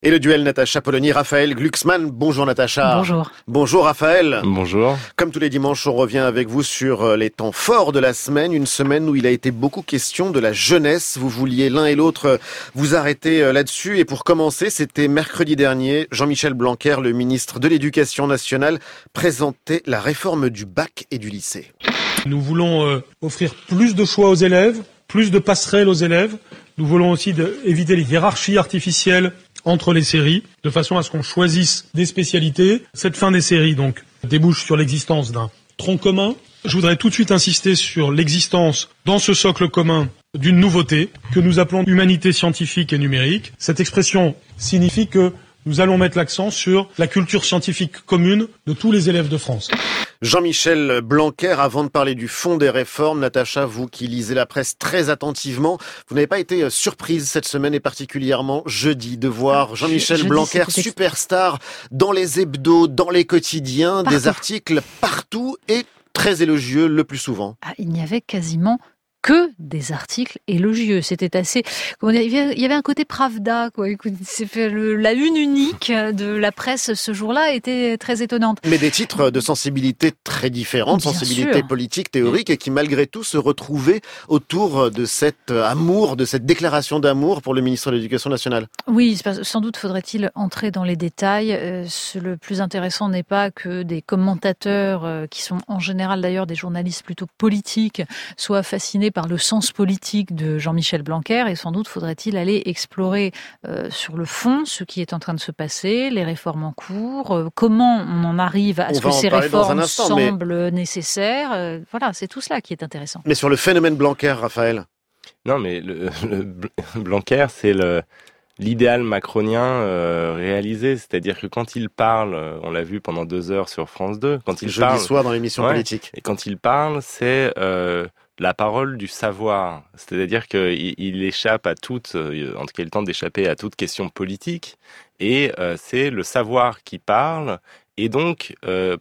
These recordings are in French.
Et le duel Natacha Polony-Raphaël Glucksmann. Bonjour Natacha. Bonjour. Bonjour Raphaël. Bonjour. Comme tous les dimanches, on revient avec vous sur les temps forts de la semaine. Une semaine où il a été beaucoup question de la jeunesse. Vous vouliez l'un et l'autre vous arrêter là-dessus. Et pour commencer, c'était mercredi dernier. Jean-Michel Blanquer, le ministre de l'Éducation nationale, présentait la réforme du bac et du lycée. Nous voulons offrir plus de choix aux élèves, plus de passerelles aux élèves. Nous voulons aussi éviter les hiérarchies artificielles entre les séries, de façon à ce qu'on choisisse des spécialités. Cette fin des séries, donc, débouche sur l'existence d'un tronc commun. Je voudrais tout de suite insister sur l'existence, dans ce socle commun, d'une nouveauté que nous appelons humanité scientifique et numérique. Cette expression signifie que nous allons mettre l'accent sur la culture scientifique commune de tous les élèves de France. Jean-Michel Blanquer, avant de parler du fond des réformes, Natacha, vous qui lisez la presse très attentivement, vous n'avez pas été surprise cette semaine et particulièrement jeudi de voir Jean-Michel Blanquer, superstar dans les hebdos, dans les quotidiens, des articles partout et très élogieux le plus souvent. Il n'y avait quasiment que des articles élogieux. C'était assez, comment dire, il y avait un côté Pravda, quoi. Écoute, la une unique de la presse ce jour-là était très étonnante. Mais des titres de sensibilité très différentes, sensibilité politique, théorique, et qui malgré tout se retrouvaient autour de cet amour, de cette déclaration d'amour pour le ministre de l'Éducation nationale. Oui, sans doute faudrait-il entrer dans les détails. Le plus intéressant n'est pas que des commentateurs, qui sont en général d'ailleurs des journalistes plutôt politiques, soient fascinés par le sens politique de Jean-Michel Blanquer, et sans doute faudrait-il aller explorer sur le fond ce qui est en train de se passer, les réformes en cours, comment on en arrive à ce que ces réformes semblent nécessaires. Voilà, c'est tout cela qui est intéressant. Mais sur le phénomène Blanquer, Raphaël? Non, mais le Blanquer, c'est l'idéal macronien réalisé, c'est-à-dire que quand il parle, on l'a vu pendant 2 heures sur France 2, quand il parle, jeudi soir dans l'émission politique. Et quand il parle, c'est la parole du savoir, c'est-à-dire qu'il échappe à toute, en tout cas il tente d'échapper à toute question politique, et c'est le savoir qui parle, et donc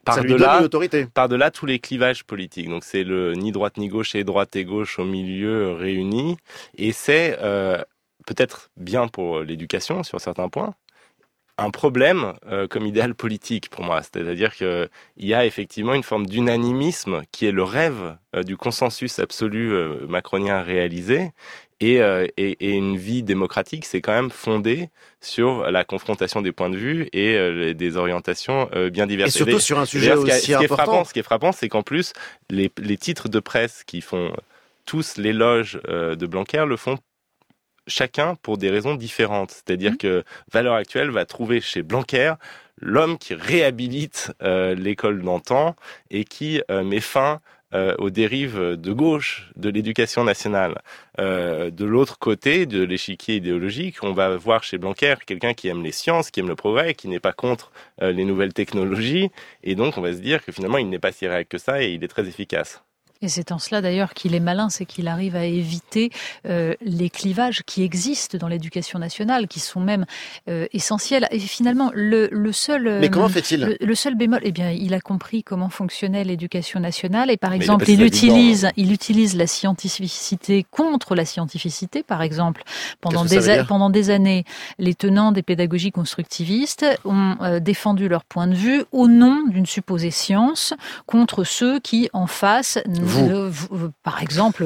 par-delà tous les clivages politiques. Donc c'est ni droite ni gauche et droite et gauche au milieu réunis, et c'est peut-être bien pour l'éducation sur certains points, un problème comme idéal politique pour moi. C'est-à-dire qu'il y a effectivement une forme d'unanimisme qui est le rêve du consensus absolu macronien réalisé, et une vie démocratique, c'est quand même fondé sur la confrontation des points de vue et des orientations bien diverses. Et surtout sur un sujet aussi important. Ce qui est frappant, c'est qu'en plus, les titres de presse qui font tous l'éloge de Blanquer le font chacun pour des raisons différentes. C'est-à-dire que Valeurs Actuelles va trouver chez Blanquer l'homme qui réhabilite l'école d'antan et qui met fin aux dérives de gauche de l'éducation nationale. De l'autre côté de l'échiquier idéologique, on va voir chez Blanquer quelqu'un qui aime les sciences, qui aime le progrès, qui n'est pas contre les nouvelles technologies, et donc on va se dire que finalement il n'est pas si réel que ça et il est très efficace. Et c'est en cela d'ailleurs qu'il est malin, c'est qu'il arrive à éviter les clivages qui existent dans l'éducation nationale, qui sont même essentiels. Et finalement, le seul... Mais comment fait-il ? Le seul bémol, eh bien, il a compris comment fonctionnait l'éducation nationale, et par exemple, il utilise la scientificité contre la scientificité, par exemple. Pendant des années, les tenants des pédagogies constructivistes ont défendu leur point de vue au nom d'une supposée science contre ceux qui, en face, par exemple,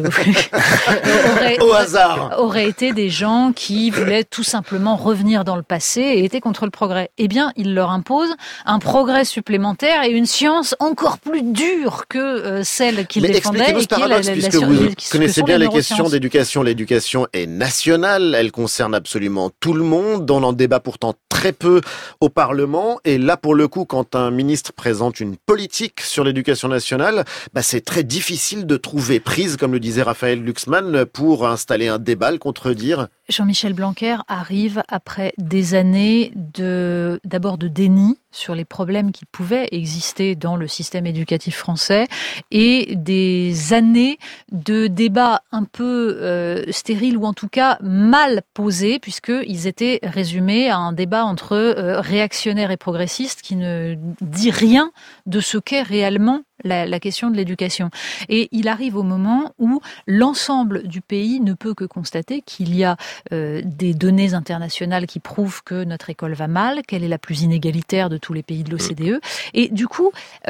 auraient été des gens qui voulaient tout simplement revenir dans le passé et étaient contre le progrès. Eh bien, il leur impose un progrès supplémentaire et une science encore plus dure que celle qu'il défendait. Mais expliquez-nous ce paradoxe, puisque vous connaissez bien les questions d'éducation. L'éducation est nationale, elle concerne absolument tout le monde. On en débat pourtant très peu au Parlement. Et là, pour le coup, quand un ministre présente une politique sur l'éducation nationale, c'est très difficile de trouver prise, comme le disait Raphaël Glucksmann, pour installer un débat, le contredire. Jean-Michel Blanquer arrive après des années d'abord de déni sur les problèmes qui pouvaient exister dans le système éducatif français et des années de débats un peu stériles ou en tout cas mal posés, puisqu'ils étaient résumés à un débat entre réactionnaires et progressistes qui ne dit rien de ce qu'est réellement la question de l'éducation. Et il arrive au moment où l'ensemble du pays ne peut que constater qu'il y a des données internationales qui prouvent que notre école va mal, qu'elle est la plus inégalitaire de tous les pays de l'OCDE. Et du coup,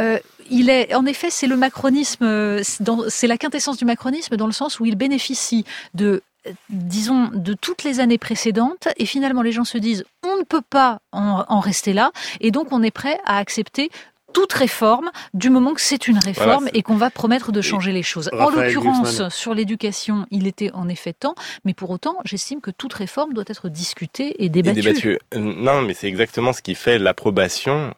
en effet, c'est le macronisme, c'est la quintessence du macronisme dans le sens où il bénéficie de toutes les années précédentes, et finalement les gens se disent on ne peut pas en rester là, et donc on est prêt à accepter toute réforme, du moment que c'est une réforme et qu'on va promettre de changer les choses. En l'occurrence, sur l'éducation, il était en effet temps, mais pour autant, j'estime que toute réforme doit être discutée et débattue. Non, mais c'est exactement ce qui fait l'approbation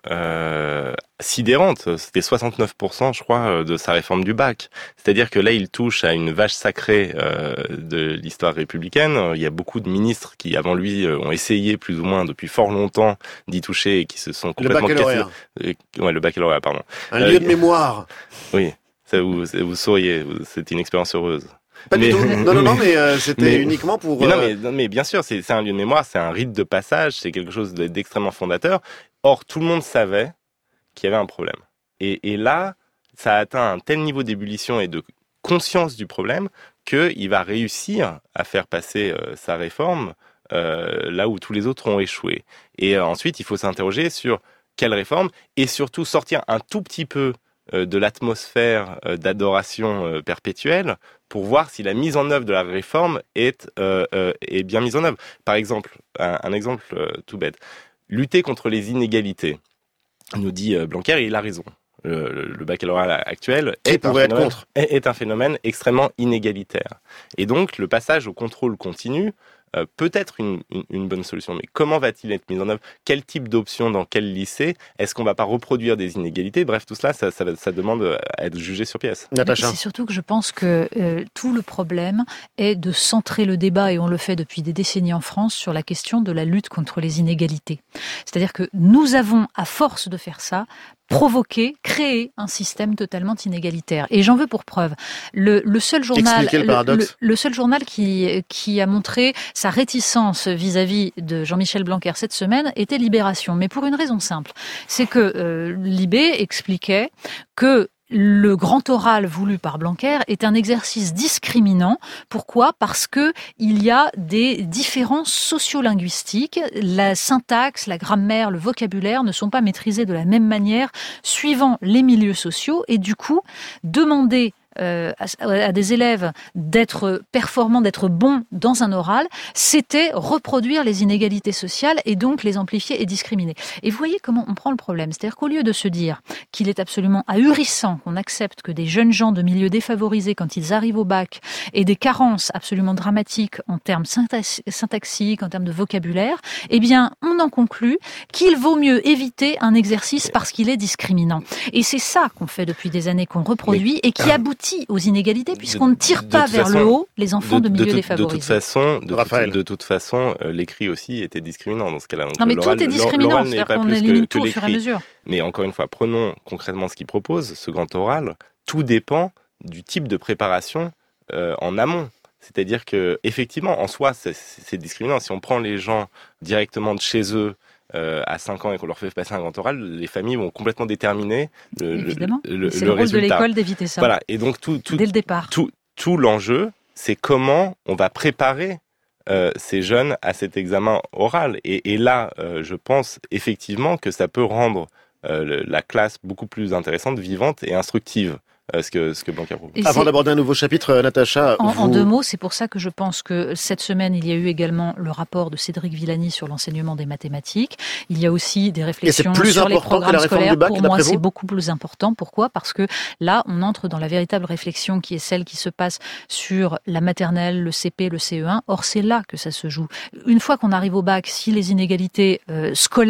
sidérante. C'était 69%, je crois, de sa réforme du bac. C'est-à-dire que là, il touche à une vache sacrée de l'histoire républicaine. Il y a beaucoup de ministres qui, avant lui, ont essayé plus ou moins depuis fort longtemps d'y toucher et qui se sont complètement cassés. Le baccalauréat, pardon. Un lieu de mémoire. Oui, ça vous souriez. C'est une expérience heureuse. Pas du tout. Non, mais c'était uniquement pour... Mais bien sûr, c'est un lieu de mémoire, c'est un rite de passage, c'est quelque chose d'extrêmement fondateur. Or, tout le monde savait qu'il y avait un problème. Et là, ça a atteint un tel niveau d'ébullition et de conscience du problème qu'il va réussir à faire passer sa réforme là où tous les autres ont échoué. Et ensuite, il faut s'interroger sur quelle réforme et surtout sortir un tout petit peu de l'atmosphère d'adoration perpétuelle pour voir si la mise en œuvre de la réforme est bien mise en œuvre. Par exemple, un exemple tout bête. Lutter contre les inégalités, nous dit Blanquer, et il a raison. Le baccalauréat actuel est un phénomène extrêmement inégalitaire. Et donc, le passage au contrôle continu peut être une bonne solution. Mais comment va-t-il être mis en œuvre? Quel type d'option dans quel lycée? Est-ce qu'on ne va pas reproduire des inégalités? Bref, tout cela, ça demande à être jugé sur pièce. Natacha. C'est surtout que je pense que tout le problème est de centrer le débat, et on le fait depuis des décennies en France, sur la question de la lutte contre les inégalités. C'est-à-dire que nous avons, à force de faire ça, créer un système totalement inégalitaire. Et j'en veux pour preuve le seul journal qui a montré sa réticence vis-à-vis de Jean-Michel Blanquer cette semaine était Libération. Mais pour une raison simple, c'est que Libé expliquait que le grand oral voulu par Blanquer est un exercice discriminant. Pourquoi ? Parce que il y a des différences sociolinguistiques. La syntaxe, la grammaire, le vocabulaire ne sont pas maîtrisés de la même manière suivant les milieux sociaux. Et du coup, demander à des élèves d'être performants, d'être bons dans un oral, c'était reproduire les inégalités sociales et donc les amplifier et discriminer. Et vous voyez comment on prend le problème. C'est-à-dire qu'au lieu de se dire qu'il est absolument ahurissant qu'on accepte que des jeunes gens de milieux défavorisés, quand ils arrivent au bac, aient des carences absolument dramatiques en termes syntaxiques, en termes de vocabulaire, eh bien, on en conclut qu'il vaut mieux éviter un exercice parce qu'il est discriminant. Et c'est ça qu'on fait depuis des années, qu'on reproduit et qui aboutit aux inégalités, puisqu'on ne tire pas vers le haut les enfants de milieux défavorisés. De toute façon, l'écrit aussi était discriminant dans ce cas-là. Donc, non, mais tout est discriminant, c'est-à-dire qu'on élimine tout au fur et à mesure. Mais encore une fois, prenons concrètement ce qu'il propose, ce grand oral. Tout dépend du type de préparation en amont. C'est-à-dire que, effectivement, en soi, c'est discriminant. Si on prend les gens directement de chez eux, à 5 ans et qu'on leur fait passer un grand oral, les familles vont complètement déterminer Évidemment. C'est le rôle résultat. De l'école d'éviter ça. Voilà. Et donc dès le départ. Tout l'enjeu, c'est comment on va préparer ces jeunes à cet examen oral. Et là, je pense effectivement que ça peut rendre la classe beaucoup plus intéressante, vivante et instructive. Ce que Blanquer propose. Avant d'aborder un nouveau chapitre, Natacha... En 2 mots, c'est pour ça que je pense que cette semaine, il y a eu également le rapport de Cédric Villani sur l'enseignement des mathématiques. Il y a aussi des réflexions sur les programmes scolaires. Pour moi, c'est beaucoup plus important. Pourquoi ? Parce que là, on entre dans la véritable réflexion qui est celle qui se passe sur la maternelle, le CP, le CE1. Or, c'est là que ça se joue. Une fois qu'on arrive au bac, si les inégalités scolaires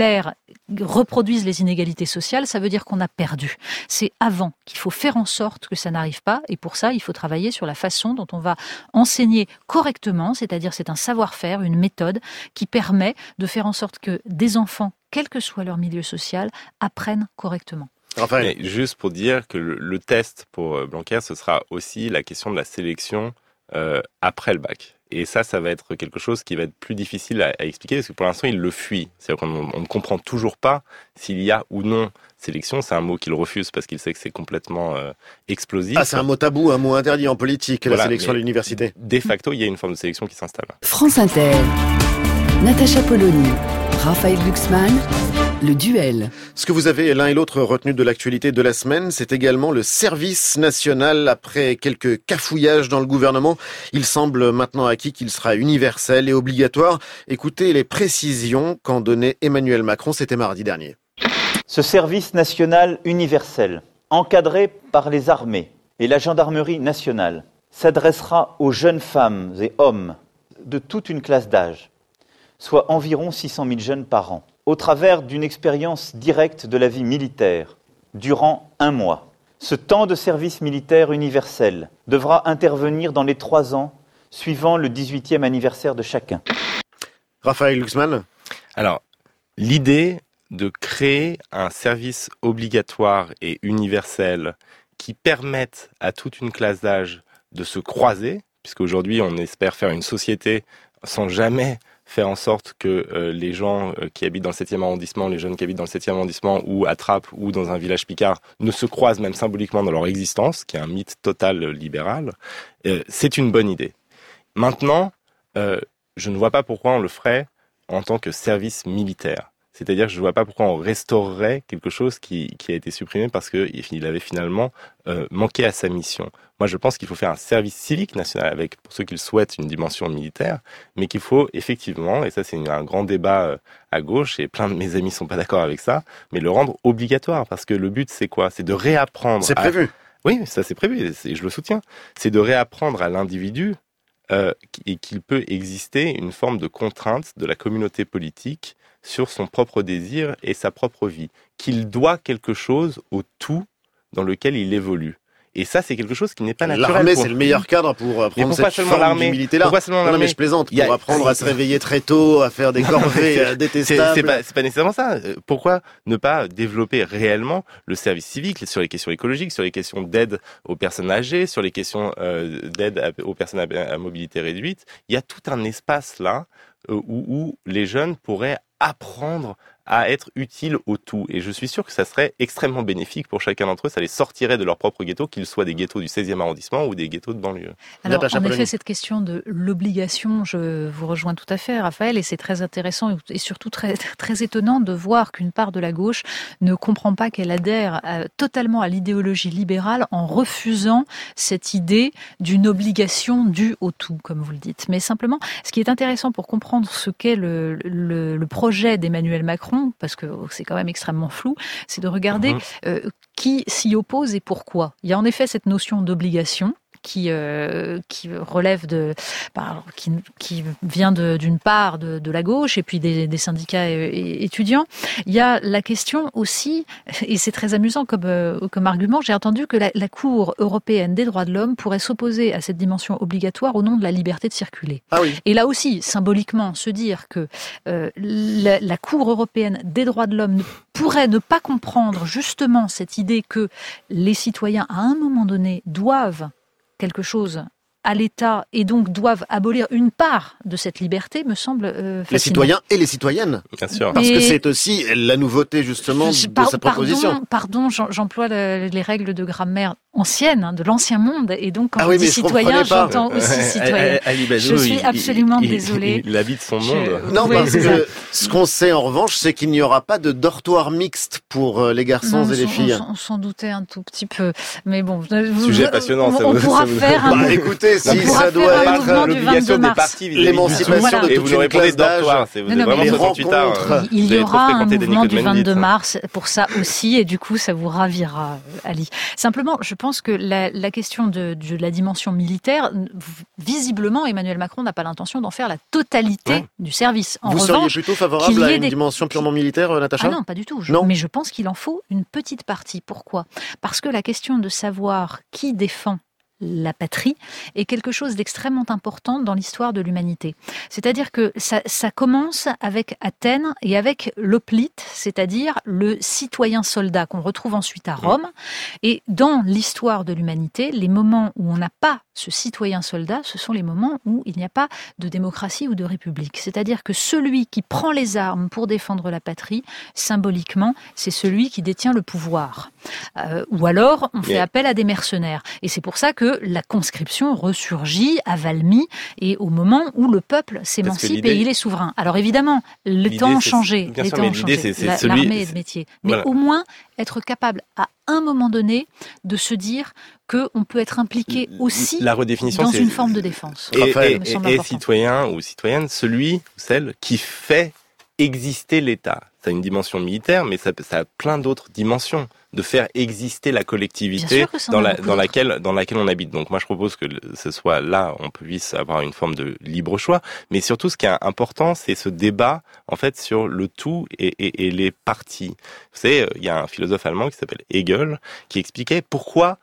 reproduisent les inégalités sociales, ça veut dire qu'on a perdu. C'est avant qu'il faut faire en sorte que ça n'arrive pas, et pour ça, il faut travailler sur la façon dont on va enseigner correctement, c'est-à-dire c'est un savoir-faire, une méthode qui permet de faire en sorte que des enfants, quel que soit leur milieu social, apprennent correctement. Mais juste pour dire que le test pour Blanquer, ce sera aussi la question de la sélection après le bac. Et ça va être quelque chose qui va être plus difficile à expliquer, parce que pour l'instant, il le fuit. C'est-à-dire qu'on ne comprend toujours pas s'il y a ou non sélection. C'est un mot qu'il refuse parce qu'il sait que c'est complètement explosif. Ah, c'est un mot tabou, un mot interdit en politique, la sélection à l'université. De facto, il y a une forme de sélection qui s'installe. France Inter, Natacha Polony, Raphaël Glucksmann, le duel. Ce que vous avez l'un et l'autre retenu de l'actualité de la semaine, c'est également le service national. Après quelques cafouillages dans le gouvernement, il semble maintenant acquis qu'il sera universel et obligatoire. Écoutez les précisions qu'en donnait Emmanuel Macron, c'était mardi dernier. Ce service national universel, encadré par les armées et la gendarmerie nationale, s'adressera aux jeunes femmes et hommes de toute une classe d'âge, soit environ 600 000 jeunes par an, au travers d'une expérience directe de la vie militaire, durant 1 mois. Ce temps de service militaire universel devra intervenir dans les 3 ans, suivant le 18e anniversaire de chacun. Raphaël Glucksmann. Alors, l'idée de créer un service obligatoire et universel qui permette à toute une classe d'âge de se croiser, puisqu'aujourd'hui on espère faire une société sans jamais faire en sorte que les gens qui habitent dans le 7e arrondissement, les jeunes qui habitent dans le 7e arrondissement ou à Trappes ou dans un village picard ne se croisent même symboliquement dans leur existence, qui est un mythe total libéral, c'est une bonne idée. Maintenant, je ne vois pas pourquoi on le ferait en tant que service militaire. C'est-à-dire que je ne vois pas pourquoi on restaurerait quelque chose qui a été supprimé parce qu'il avait finalement manqué à sa mission. Moi, je pense qu'il faut faire un service civique national avec, pour ceux qui le souhaitent, une dimension militaire, mais qu'il faut effectivement, et ça c'est un grand débat à gauche, et plein de mes amis sont pas d'accord avec ça, mais le rendre obligatoire, parce que le but c'est quoi ? C'est de réapprendre... C'est prévu. Oui, ça c'est prévu, et je le soutiens. C'est de réapprendre à l'individu et qu'il peut exister une forme de contrainte de la communauté politique sur son propre désir et sa propre vie, qu'il doit quelque chose au tout dans lequel il évolue. Et ça, c'est quelque chose qui n'est pas naturel. L'armée, c'est le meilleur cadre pour prendre cette forme d'humilité-là. Non, mais je plaisante. Pour apprendre à se réveiller très tôt, à faire des corvées détestables. C'est pas nécessairement ça. Pourquoi ne pas développer réellement le service civique sur les questions écologiques, sur les questions d'aide aux personnes âgées, sur les questions d'aide aux personnes à mobilité réduite? Il y a tout un espace là où les jeunes pourraient apprendre à être utiles au tout. Et je suis sûr que ça serait extrêmement bénéfique pour chacun d'entre eux. Ça les sortirait de leur propre ghetto, qu'ils soient des ghettos du 16e arrondissement ou des ghettos de banlieue. Alors, en effet, cette question de l'obligation, je vous rejoins tout à fait, Raphaël, et c'est très intéressant et surtout très, très étonnant de voir qu'une part de la gauche ne comprend pas qu'elle adhère totalement à l'idéologie libérale en refusant cette idée d'une obligation due au tout, comme vous le dites. Mais simplement, ce qui est intéressant pour comprendre ce qu'est le projet d'Emmanuel Macron, parce que c'est quand même extrêmement flou, c'est de regarder qui s'y oppose et pourquoi. Il y a en effet cette notion d'obligation qui relève qui vient d'une part de la gauche et puis des syndicats étudiants. Il y a la question aussi, et c'est très amusant comme argument, j'ai entendu que la Cour européenne des droits de l'homme pourrait s'opposer à cette dimension obligatoire au nom de la liberté de circuler. Ah oui. Et là aussi, symboliquement, se dire que la Cour européenne des droits de l'homme pourrait ne pas comprendre justement cette idée que les citoyens, à un moment donné, doivent quelque chose à l'État et donc doivent abolir une part de cette liberté me semble fascinant. Les citoyens et les citoyennes. Bien sûr. Parce que c'est aussi la nouveauté justement de cette proposition. Pardon, j'emploie les règles de grammaire anciennes, de l'ancien monde, et donc quand je dis citoyen, j'entends aussi citoyen. Je suis absolument désolée. Il habite son monde. Non, parce que ce qu'on sait en revanche, c'est qu'il n'y aura pas de dortoir mixte pour les garçons et les filles. On s'en doutait un tout petit peu, mais bon. Sujet passionnant. On pourra faire un... Écoutez, demander si ça doit être l'obligation des partis, l'émancipation de toute une classe d'âge. Il y aura un mouvement du 22 mars pour ça aussi, et du coup, ça vous ravira, Ali. Simplement, je pense que la question de la dimension militaire, visiblement, Emmanuel Macron n'a pas l'intention d'en faire la totalité du service. Vous seriez plutôt favorable à une dimension purement militaire, Natacha ? Ah non, pas du tout. Mais je pense qu'il en faut une petite partie. Pourquoi ? Parce que la question de savoir qui défend la patrie est quelque chose d'extrêmement important dans l'histoire de l'humanité. C'est-à-dire que ça commence avec Athènes et avec l'hoplite, c'est-à-dire le citoyen soldat qu'on retrouve ensuite à Rome. Et dans l'histoire de l'humanité, les moments où on n'a pas ce citoyen soldat, ce sont les moments où il n'y a pas de démocratie ou de république. C'est-à-dire que celui qui prend les armes pour défendre la patrie, symboliquement, c'est celui qui détient le pouvoir. Ou alors, on fait appel à des mercenaires. Et c'est pour ça que la conscription ressurgit à Valmy et au moment où le peuple s'émancipe et il est souverain. Alors évidemment, les temps ont changé. L'armée est de métier. Mais au moins, être capable à un moment donné de se dire qu'on peut être impliqué aussi dans une forme de défense. Et citoyen ou citoyenne, celui ou celle qui fait exister l'État. Ça a une dimension militaire, mais ça a plein d'autres dimensions de faire exister la collectivité dans laquelle on habite. Donc moi je propose que ce soit là, on puisse avoir une forme de libre choix, mais surtout ce qui est important, c'est ce débat en fait sur le tout et les parties. Vous savez, il y a un philosophe allemand qui s'appelle Hegel qui expliquait pourquoi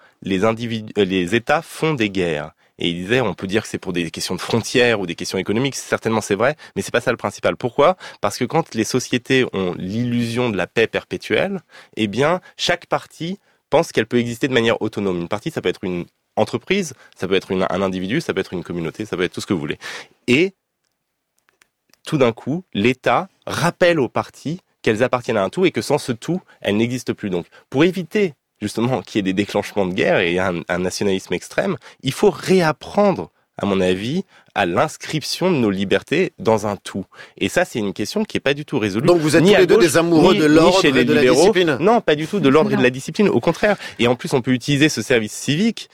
les États font des guerres. Et il disait, on peut dire que c'est pour des questions de frontières ou des questions économiques, certainement c'est vrai, mais c'est pas ça le principal. Pourquoi ? Parce que quand les sociétés ont l'illusion de la paix perpétuelle, eh bien, chaque partie pense qu'elle peut exister de manière autonome. Une partie, ça peut être une entreprise, ça peut être un individu, ça peut être une communauté, ça peut être tout ce que vous voulez. Et tout d'un coup, l'État rappelle aux parties qu'elles appartiennent à un tout et que sans ce tout, elles n'existent plus. Donc, pour éviter justement qu'il y ait des déclenchements de guerre et un nationalisme extrême, il faut réapprendre, à mon avis, à l'inscription de nos libertés dans un tout. Et ça, c'est une question qui est pas du tout résolue. Donc vous êtes tous les deux des amoureux de l'ordre et de la discipline ? Non, pas du tout de l'ordre et de la discipline, au contraire. Et en plus, on peut utiliser ce service civique,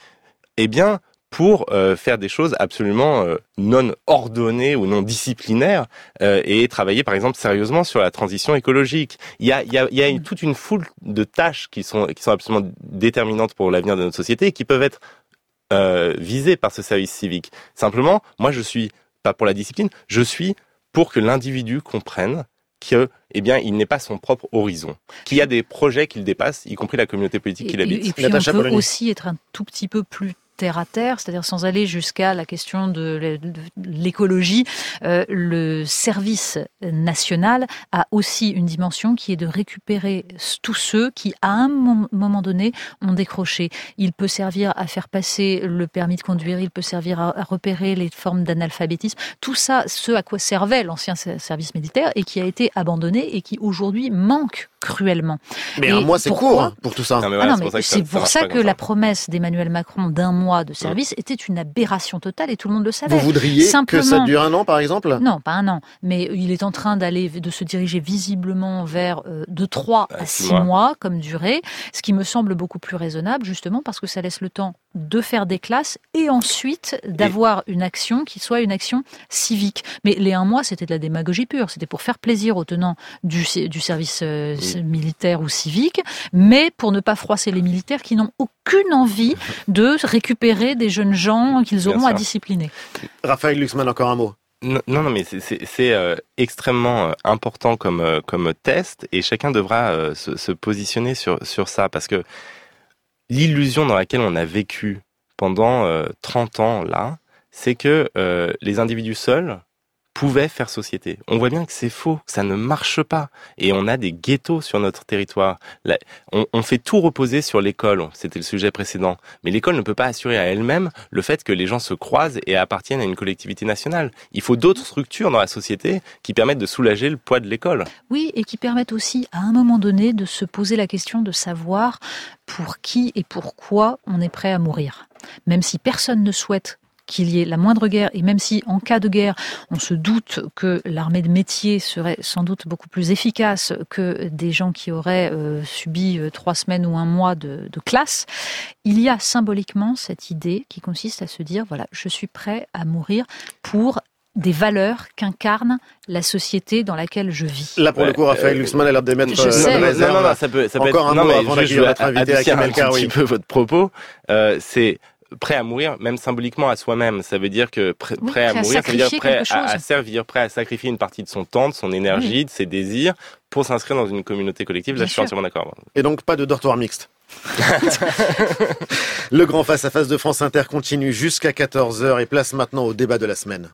pour faire des choses absolument non ordonnées ou non disciplinaires et travailler par exemple sérieusement sur la transition écologique. Il y a toute une foule de tâches qui sont absolument déterminantes pour l'avenir de notre société et qui peuvent être visées par ce service civique. Simplement, moi je suis pas pour la discipline, je suis pour que l'individu comprenne que, il n'est pas son propre horizon, qu'il y a des projets qu'il dépasse, y compris la communauté politique qu'il habite. Et puis on peut aussi être un tout petit peu plus terre à terre, c'est-à-dire sans aller jusqu'à la question de l'écologie. Le service national a aussi une dimension qui est de récupérer tous ceux qui, à un moment donné, ont décroché. Il peut servir à faire passer le permis de conduire, il peut servir à repérer les formes d'analphabétisme. Tout ça, ce à quoi servait l'ancien service militaire et qui a été abandonné et qui aujourd'hui manque cruellement. Mais un mois, c'est court pour tout ça. C'est pour ça que la promesse d'Emmanuel Macron d'un mois de service était une aberration totale et tout le monde le savait. Vous voudriez que ça dure 1 an, par exemple ? Non, pas 1 an. Mais il est en train de se diriger visiblement vers de 3 à 6 mois comme durée, ce qui me semble beaucoup plus raisonnable, justement parce que ça laisse le temps de faire des classes et ensuite d'avoir une action qui soit une action civique. Mais les 1 mois, c'était de la démagogie pure. C'était pour faire plaisir aux tenants du service militaire ou civique, mais pour ne pas froisser les militaires qui n'ont aucune envie de récupérer des jeunes gens qu'ils auront à discipliner. Raphaël Glucksmann, encore un mot. Non, mais c'est extrêmement important comme test et chacun devra se positionner sur ça parce que l'illusion dans laquelle on a vécu pendant 30 ans là, c'est que les individus seuls pouvaient faire société. On voit bien que c'est faux, que ça ne marche pas. Et on a des ghettos sur notre territoire. Là, on fait tout reposer sur l'école, c'était le sujet précédent. Mais l'école ne peut pas assurer à elle-même le fait que les gens se croisent et appartiennent à une collectivité nationale. Il faut d'autres structures dans la société qui permettent de soulager le poids de l'école. Oui, et qui permettent aussi, à un moment donné, de se poser la question de savoir pour qui et pourquoi on est prêt à mourir. Même si personne ne souhaite qu'il y ait la moindre guerre, et même si en cas de guerre, on se doute que l'armée de métier serait sans doute beaucoup plus efficace que des gens qui auraient subi 3 semaines ou 1 mois de classe, il y a symboliquement cette idée qui consiste à se dire, voilà, je suis prêt à mourir pour des valeurs qu'incarne la société dans laquelle je vis. Là, pour le coup, Raphaël Glucksmann a l'air d'émettre ça peut encore un mot avant d'accueillir notre invité à Kamel Karoui. Un petit peu votre propos, c'est prêt à mourir, même symboliquement à soi-même. Ça veut dire que prêt à mourir, ça veut dire prêt à servir, prêt à sacrifier une partie de son temps, de son énergie, de ses désirs, pour s'inscrire dans une communauté collective. Là, je suis entièrement d'accord. Et donc, pas de dortoir mixte. Le grand face-à-face de France Inter continue jusqu'à 14h et place maintenant au débat de la semaine.